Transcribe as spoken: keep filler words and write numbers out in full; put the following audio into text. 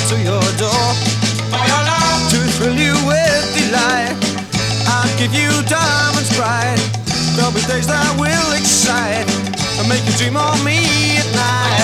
to your door. For your love to thrill you with delight, I'll give you diamonds bright. There'll be days that will excite and make you dream of me at night.